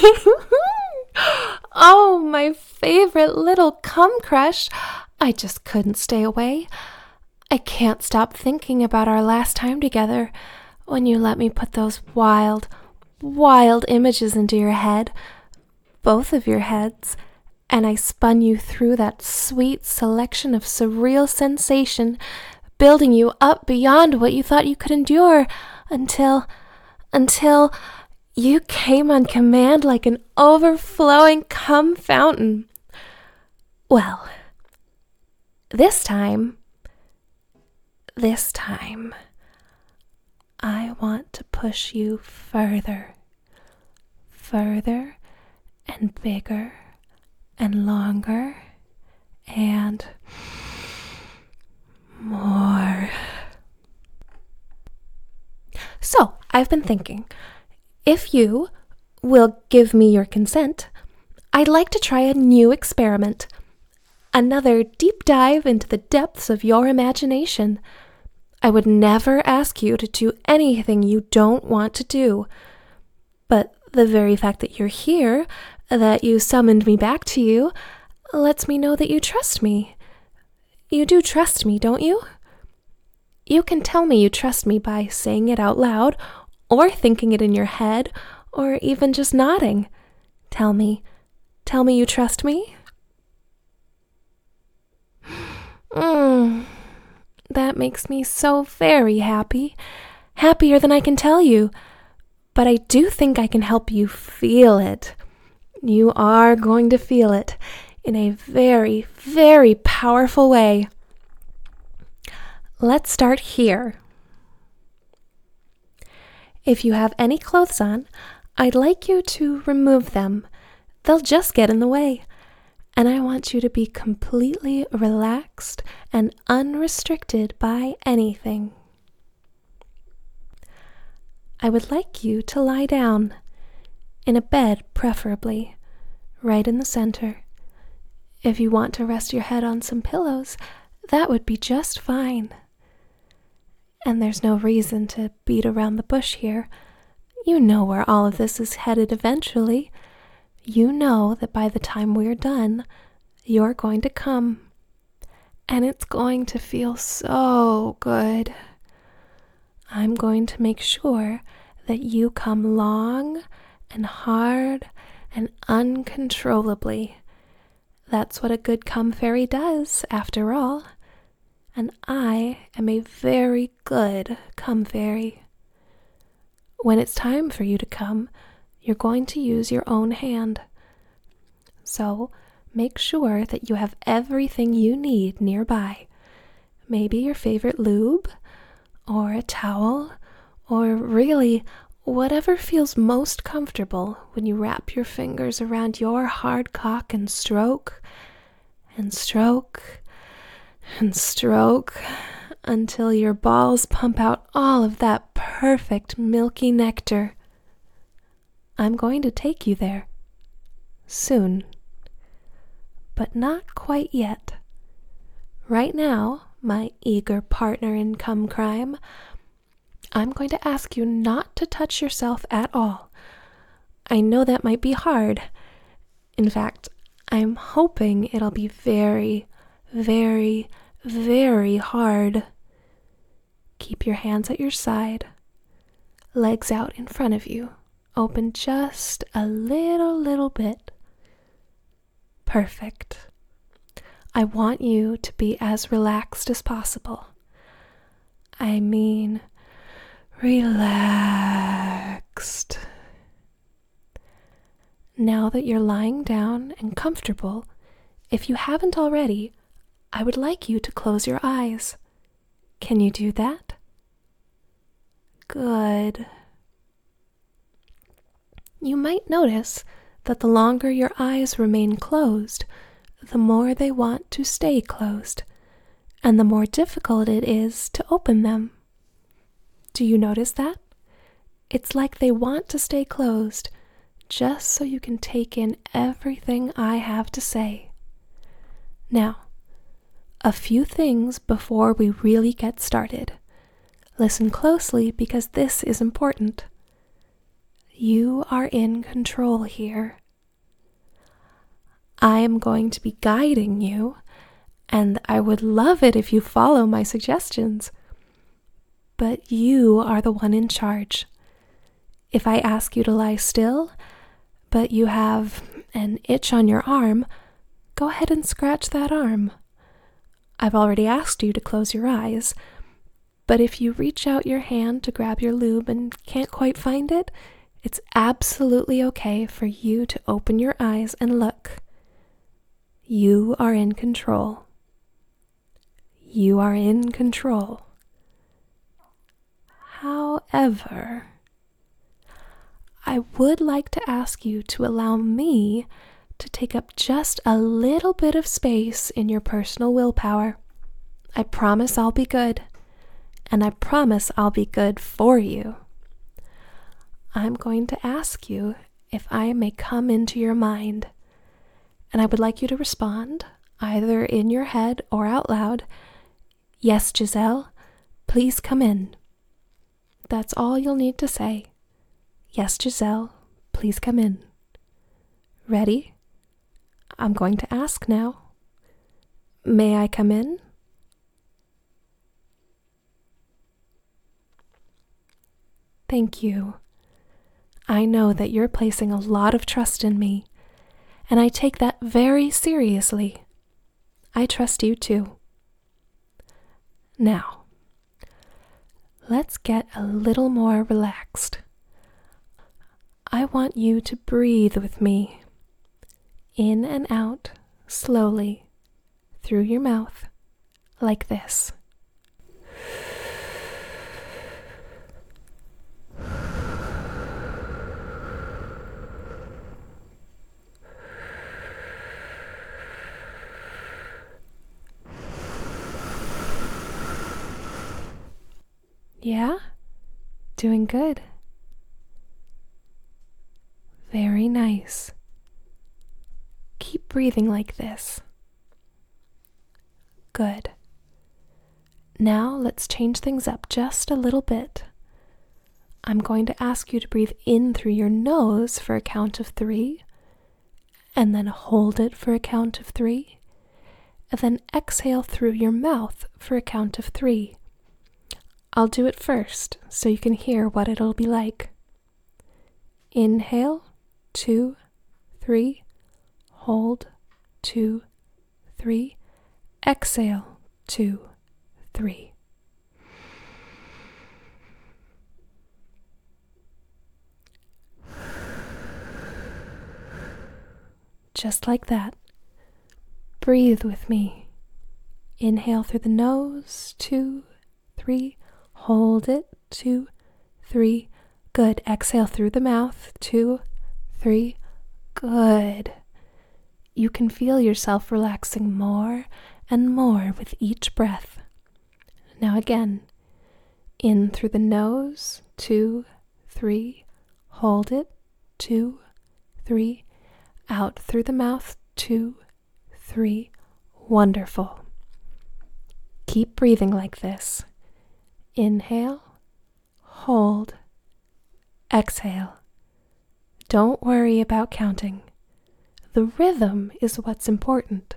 Oh, my favorite little cum crush. I just couldn't stay away. I can't stop thinking about our last time together when you let me put those wild, wild images into your head, both of your heads, and I spun you through that sweet selection of surreal sensation, building you up beyond what you thought you could endure until you came on command like an overflowing cum fountain. Well, this time, I want to push you further and bigger and longer and more. So, I've been thinking, if you will give me your consent, I'd like to try a new experiment. Another deep dive into the depths of your imagination. I would never ask you to do anything you don't want to do. But the very fact that you're here, that you summoned me back to you, lets me know that you trust me. You do trust me, don't you? You can tell me you trust me by saying it out loud, or thinking it in your head, or even just nodding. Tell me you trust me? That makes me so very happy. Happier than I can tell you. But I do think I can help you feel it. You are going to feel it in a very, very powerful way. Let's start here. If you have any clothes on, I'd like you to remove them. They'll just get in the way. And I want you to be completely relaxed and unrestricted by anything. I would like you to lie down, in a bed preferably, right in the center. If you want to rest your head on some pillows, that would be just fine. And there's no reason to beat around the bush here. You know where all of this is headed eventually. You know that by the time we're done, you're going to come. And it's going to feel so good. I'm going to make sure that you come long and hard and uncontrollably. That's what a good cum fairy does, after all. And I am a very good cum fairy. When it's time for you to come, you're going to use your own hand. So make sure that you have everything you need nearby. Maybe your favorite lube, or a towel, or really whatever feels most comfortable when you wrap your fingers around your hard cock and stroke, and stroke, and stroke, until your balls pump out all of that perfect milky nectar. I'm going to take you there. Soon. But not quite yet. Right now, my eager partner in cum crime, I'm going to ask you not to touch yourself at all. I know that might be hard. In fact, I'm hoping it'll be very, very, very hard. Keep your hands at your side, legs out in front of you, open just a little bit. Perfect. I want you to be as relaxed as possible. I mean, relaxed. Now that you're lying down and comfortable, if you haven't already, I would like you to close your eyes. Can you do that? Good. You might notice that the longer your eyes remain closed, the more they want to stay closed, and the more difficult it is to open them. Do you notice that? It's like they want to stay closed, just so you can take in everything I have to say. Now, a few things before we really get started. Listen closely because this is important. You are in control here. I am going to be guiding you, and I would love it if you follow my suggestions. But you are the one in charge. If I ask you to lie still, but you have an itch on your arm, go ahead and scratch that arm. I've already asked you to close your eyes, but if you reach out your hand to grab your lube and can't quite find it, it's absolutely okay for you to open your eyes and look. You are in control. You are in control. However, I would like to ask you to allow me to take up just a little bit of space in your personal willpower. I promise I'll be good, and I promise I'll be good for you. I'm going to ask you if I may come into your mind, and I would like you to respond, either in your head or out loud. Yes, Giselle, please come in. That's all you'll need to say. Yes, Giselle, please come in. Ready? I'm going to ask now. May I come in? Thank you. I know that you're placing a lot of trust in me, and I take that very seriously. I trust you too. Now, let's get a little more relaxed. I want you to breathe with me, in and out, slowly, through your mouth, like this. Yeah? Doing good. Very nice. Keep breathing like this. Good. Now let's change things up just a little bit. I'm going to ask you to breathe in through your nose for a count of 3, and then hold it for a count of 3, and then exhale through your mouth for a count of 3. I'll do it first so you can hear what it'll be like. Inhale, 2, 3, hold, 2, 3, exhale, 2, 3. Just like that. Breathe with me. Inhale through the nose, 2, 3, hold it, 2, 3, good. Exhale through the mouth, 2, 3, good. You can feel yourself relaxing more and more with each breath. Now again, in through the nose, 2, 3, hold it, 2, 3, out through the mouth, 2, 3, wonderful. Keep breathing like this. Inhale, hold, exhale. Don't worry about counting. The rhythm is what's important.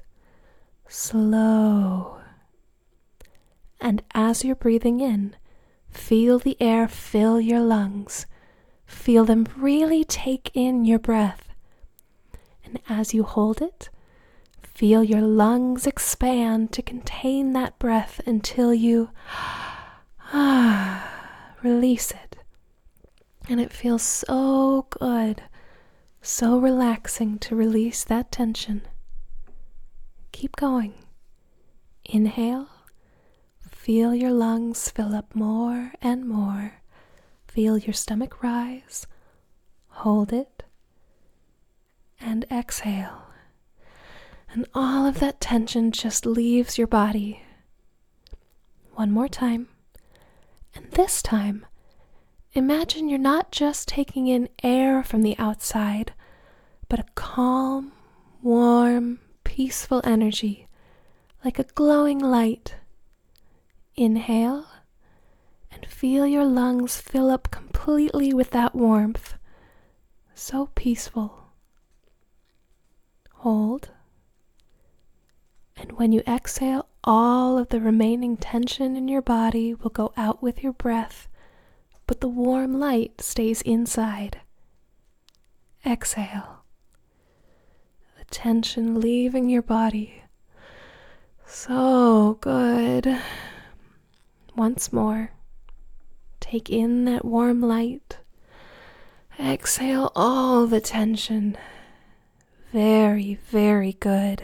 Slow. And as you're breathing in, feel the air fill your lungs. Feel them really take in your breath. And as you hold it, feel your lungs expand to contain that breath until you release it. And it feels so good, so relaxing to release that tension. Keep going. Inhale. Feel your lungs fill up more and more. Feel your stomach rise. Hold it. And exhale. And all of that tension just leaves your body. One more time. And this time, imagine you're not just taking in air from the outside, but a calm, warm, peaceful energy, like a glowing light. Inhale, and feel your lungs fill up completely with that warmth. so peaceful. Hold. And when you exhale, all of the remaining tension in your body will go out with your breath, but the warm light stays inside. Exhale. The tension leaving your body. So good. Once more. Take in that warm light. Exhale all the tension. Very, very good.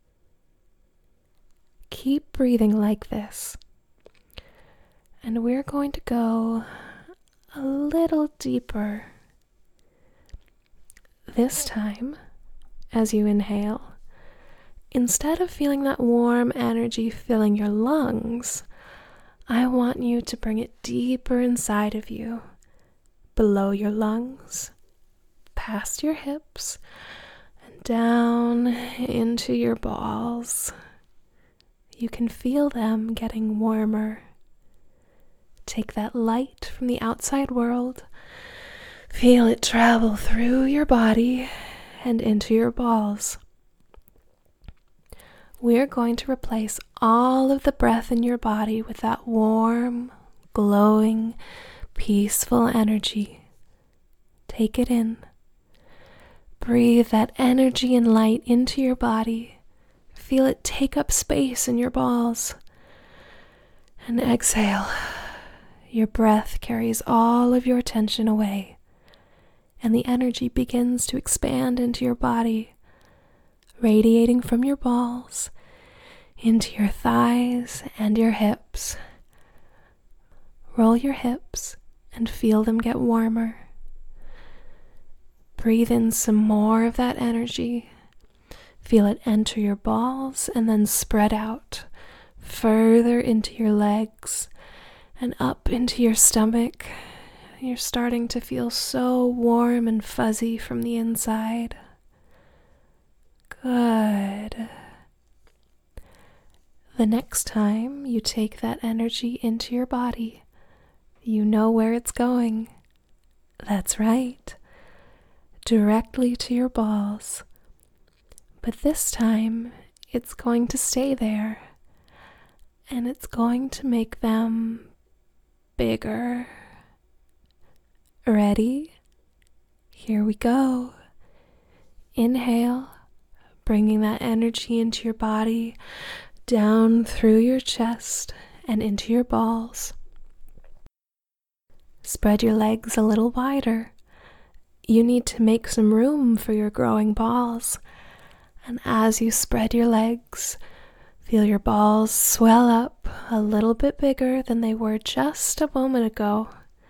Keep breathing like this. And we're going to go a little deeper. This time, as you inhale, instead of feeling that warm energy filling your lungs, I want you to bring it deeper inside of you, below your lungs, past your hips, and down into your balls. You can feel them getting warmer. Take that light from the outside world, feel it travel through your body and into your balls. We're going to replace all of the breath in your body with that warm, glowing, peaceful energy. Take it in. Breathe that energy and light into your body. Feel it take up space in your balls. And exhale. Your breath carries all of your tension away, and the energy begins to expand into your body, radiating from your balls into your thighs and your hips. Roll your hips and feel them get warmer. Breathe in some more of that energy. Feel it enter your balls and then spread out further into your legs and up into your stomach. You're starting to feel so warm and fuzzy from the inside. Good. The next time you take that energy into your body, you know where it's going. That's right. Directly to your balls. But this time, it's going to stay there. And it's going to make them bigger. Ready? Here we go. Inhale, bringing that energy into your body, down through your chest and into your balls. Spread your legs a little wider. You need to make some room for your growing balls. And as you spread your legs, feel your balls swell up a little bit bigger than they were just a moment ago.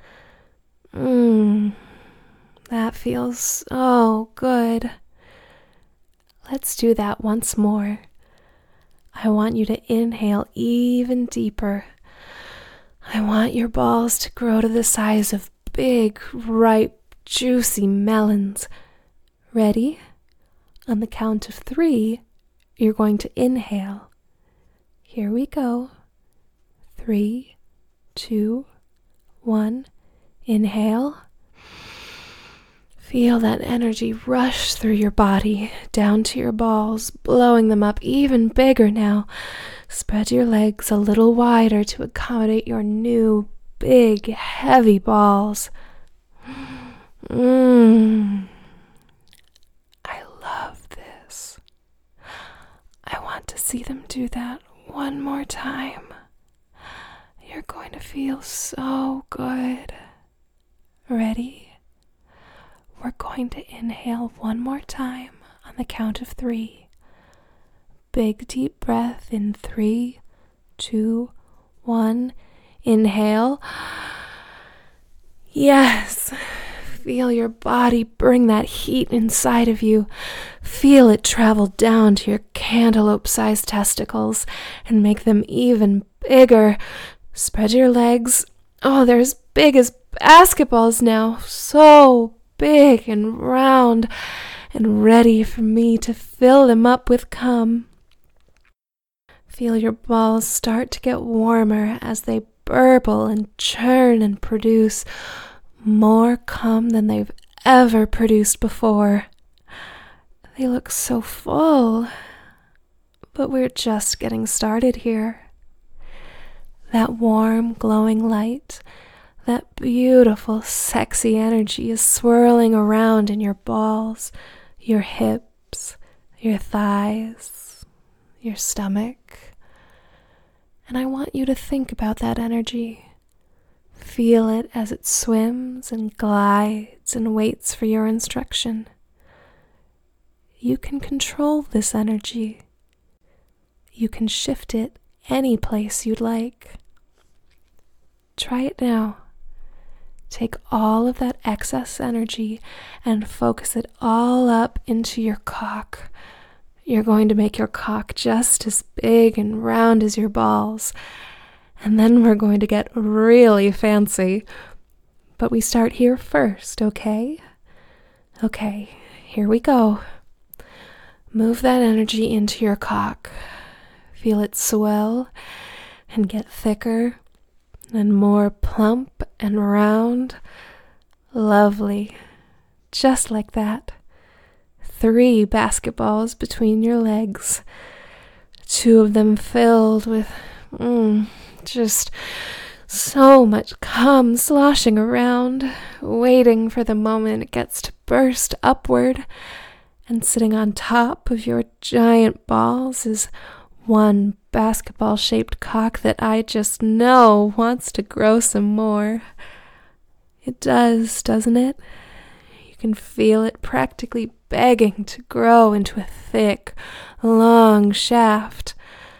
That feels so good. Let's do that once more. I want you to inhale even deeper. I want your balls to grow to the size of big, ripe, juicy melons. Ready? On the count of 3, you're going to inhale. Here we go. 3, 2, 1. Inhale. Feel that energy rush through your body, down to your balls, blowing them up even bigger now. Spread your legs a little wider to accommodate your new, big, heavy balls. I love this. I want to see them do that one more time. You're going to feel so good. Ready? We're going to inhale one more time on the count of 3. Big deep breath in 3, 2, 1. Inhale. Yes. Feel your body bring that heat inside of you. Feel it travel down to your cantaloupe-sized testicles and make them even bigger. Spread your legs. Oh, they're as big as basketballs now. So big and round and ready for me to fill them up with cum. Feel your balls start to get warmer as they burble and churn and produce more cum than they've ever produced before. They look so full, but we're just getting started here. That warm, glowing light, that beautiful, sexy energy is swirling around in your balls, your hips, your thighs, your stomach. And I want you to think about that energy. Feel it as it swims and glides and waits for your instruction. You can control this energy. You can shift it any place you'd like. Try it now. Take all of that excess energy and focus it all up into your cock. You're going to make your cock just as big and round as your balls. And then we're going to get really fancy. But we start here first, okay? Okay, here we go. Move that energy into your cock. Feel it swell and get thicker and more plump and round. Lovely. Just like that. 3 basketballs between your legs. 2 of them filled with just so much cum sloshing around, waiting for the moment it gets to burst upward. And sitting on top of your giant balls is 1 basketball-shaped cock that I just know wants to grow some more. It does, doesn't it? You can feel it practically begging to grow into a thick, long shaft.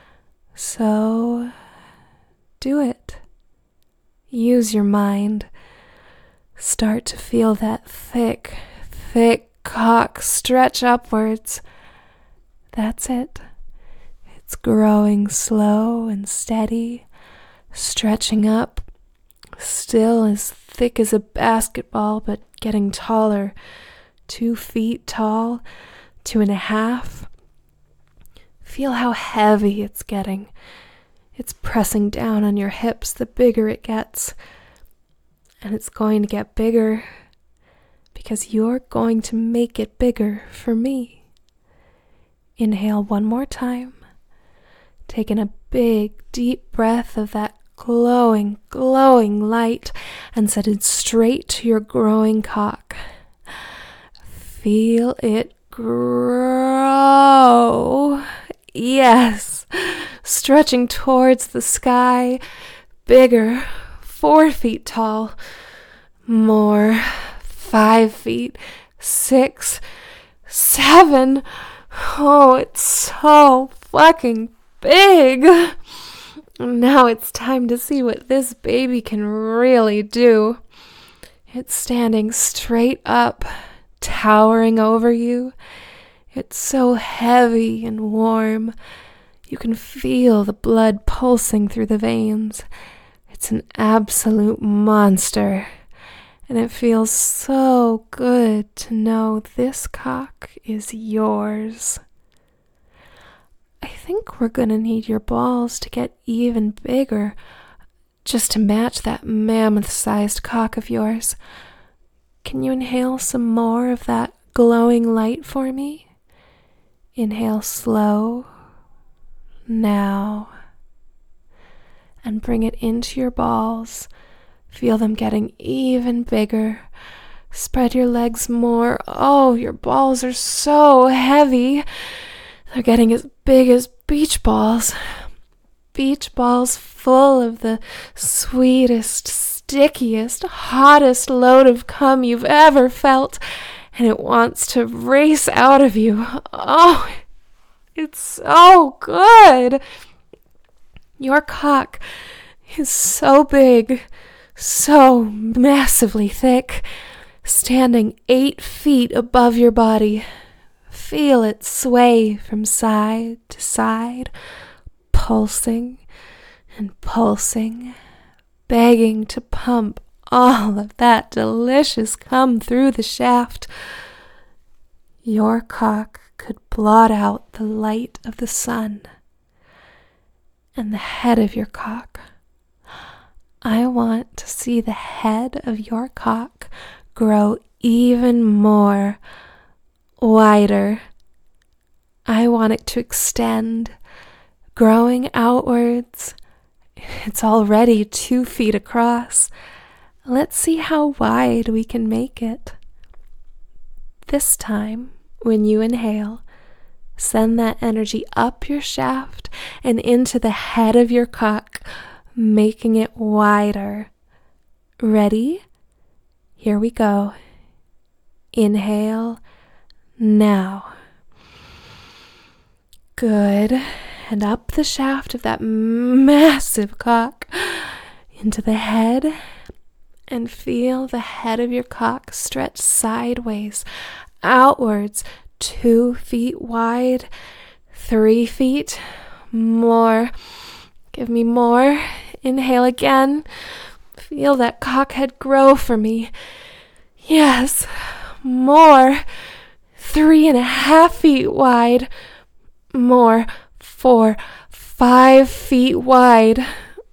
So, do it. Use your mind. Start to feel that thick cock stretch upwards. That's it. It's growing slow and steady, stretching up, still as thick as a basketball, but getting taller. 2 feet tall, 2.5. Feel how heavy it's getting. It's pressing down on your hips the bigger it gets. And it's going to get bigger because you're going to make it bigger for me. Inhale one more time. Taking a big, deep breath of that glowing light and set it straight to your growing cock. Feel it grow. Yes, stretching towards the sky, bigger, 4 feet tall, more, 5 feet, 6, 7. Oh, it's so fucking big. Now it's time to see what this baby can really do. It's standing straight up, towering over you. It's so heavy and warm. You can feel the blood pulsing through the veins. It's an absolute monster. And it feels so good to know this cock is yours. I think we're going to need your balls to get even bigger, just to match that mammoth-sized cock of yours. Can you inhale some more of that glowing light for me? Inhale slow, now, and bring it into your balls. Feel them getting even bigger. Spread your legs more. Oh, your balls are so heavy. They're getting as big as beach balls. Beach balls full of the sweetest, stickiest, hottest load of cum you've ever felt. And it wants to race out of you. Oh, it's so good. Your cock is so big, so massively thick, standing 8 feet above your body. Feel it sway from side to side, pulsing and pulsing, begging to pump all of that delicious cum through the shaft. Your cock could blot out the light of the sun. And the head of your cock. I want to see the head of your cock grow even more, wider. I want it to extend, growing outwards. It's already 2 feet across. Let's see how wide we can make it. This time, when you inhale, send that energy up your shaft and into the head of your cock, making it wider. Ready? Here we go. Inhale now. Good. And up the shaft of that massive cock into the head, and feel the head of your cock stretch sideways, outwards, 2 feet wide, 3 feet, more. Give me more. Inhale again. Feel that cock head grow for me. Yes, more. 3.5 feet wide. More. 4, 5 feet wide.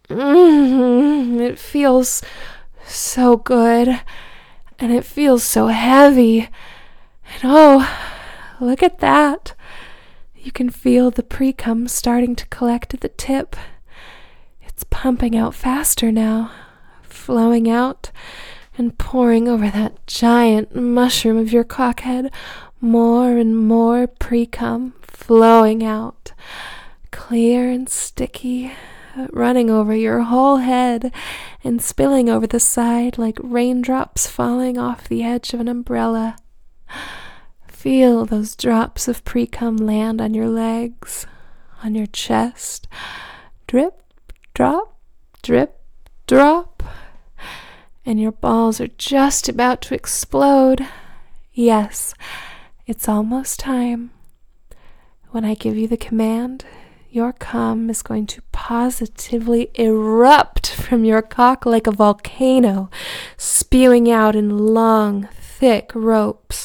It feels so good, and it feels so heavy. And oh, look at that. You can feel the pre-cum starting to collect at the tip. It's pumping out faster now, flowing out and pouring over that giant mushroom of your cockhead. More and more pre-cum flowing out, clear and sticky, running over your whole head and spilling over the side like raindrops falling off the edge of an umbrella. Feel those drops of pre-cum land on your legs, on your chest. Drip, drop, drip, drop. And your balls are just about to explode. Yes, it's almost time. When I give you the command, your cum is going to positively erupt from your cock like a volcano, spewing out in long, thick ropes.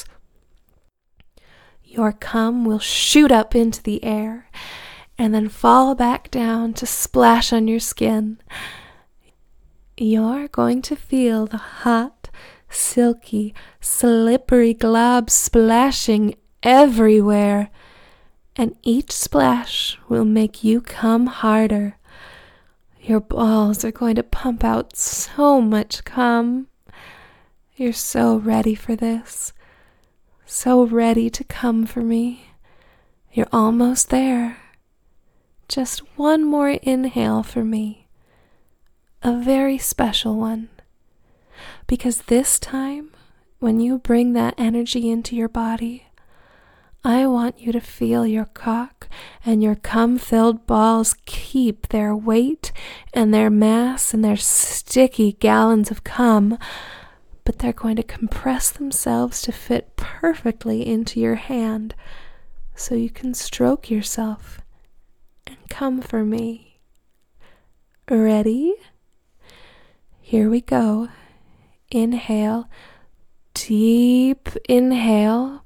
Your cum will shoot up into the air and then fall back down to splash on your skin. You're going to feel the hot, silky, slippery glob splashing everywhere, and each splash will make you come harder. Your balls are going to pump out so much cum. You're so ready for this, so ready to come for me. You're almost there. Just one more inhale for me, a very special one, because this time, when you bring that energy into your body, I want you to feel your cock and your cum-filled balls keep their weight and their mass and their sticky gallons of cum, but they're going to compress themselves to fit perfectly into your hand so you can stroke yourself and come for me. Ready? Here we go. Inhale. Deep inhale.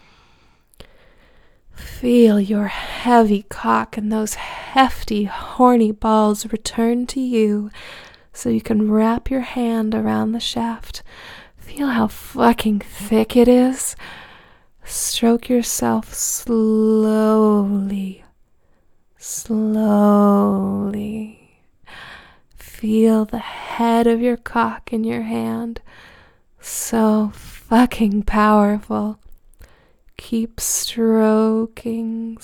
Feel your heavy cock and those hefty, horny balls return to you so you can wrap your hand around the shaft. Feel how fucking thick it is. Stroke yourself slowly. Slowly. Feel the head of your cock in your hand. So fucking powerful. Keep stroking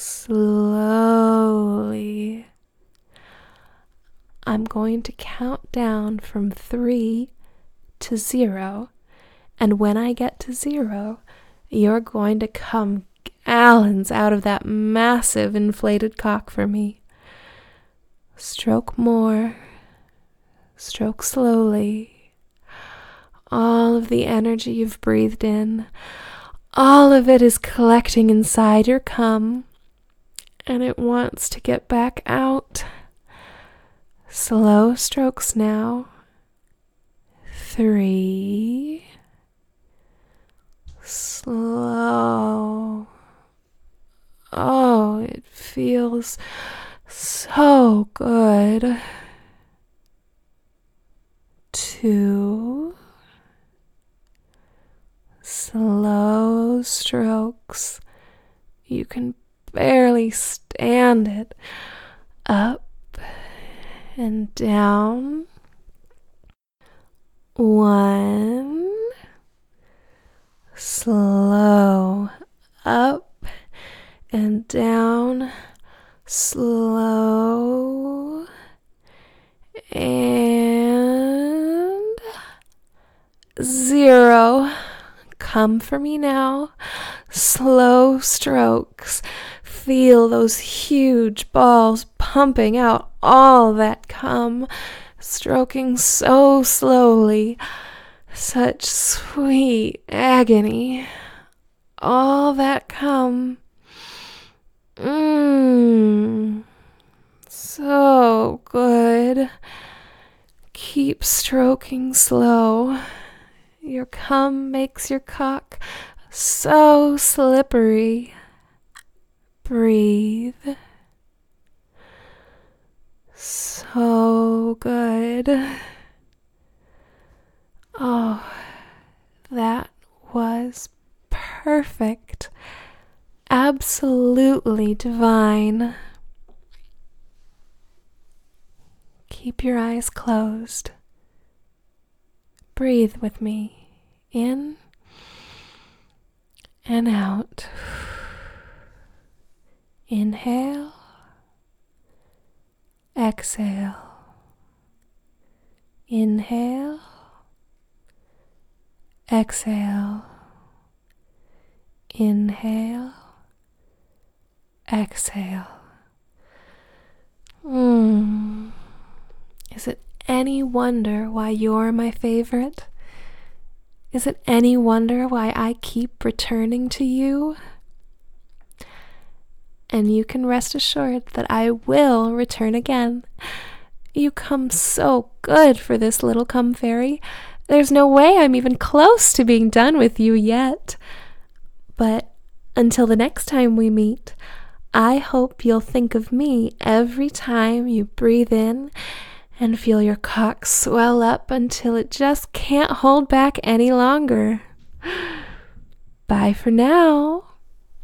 slowly. I'm going to count down from 3 to 0, and when I get to 0, you're going to come gallons out of that massive inflated cock for me. Stroke more. Stroke slowly. All of the energy you've breathed in, all of it is collecting inside your cum, and it wants to get back out. Slow strokes now. 3. Slow. Oh, it feels so good. 2. slow strokes. You can barely stand it. Up and down. 1. Slow. Up and down. Slow. And 0. Come for me now. Slow strokes. Feel those huge balls pumping out all that cum, stroking so slowly. Such sweet agony. All that cum. So good. Keep stroking slow. Your cum makes your cock so slippery. Breathe. So good. Oh, that was perfect. Absolutely divine. Keep your eyes closed. Breathe with me. In and out. Inhale. Exhale. Inhale. Exhale. Inhale. Exhale. Is it any wonder why you're my favorite? Is it any wonder why I keep returning to you? And you can rest assured that I will return again. You come so good for this little cum fairy. There's no way I'm even close to being done with you yet. But until the next time we meet, I hope you'll think of me every time you breathe in and feel your cock swell up until it just can't hold back any longer. Bye for now.